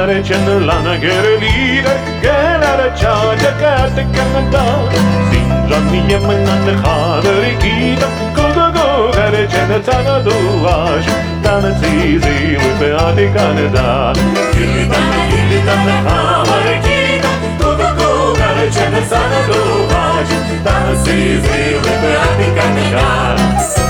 garecene lana gerelide gelare charge karte kanada sinjani yemenande khaderikida go garecene tagaduash dana zizi with adi kanada gilidana khaderikida go garecene tagaduash dana zizi with adi kanada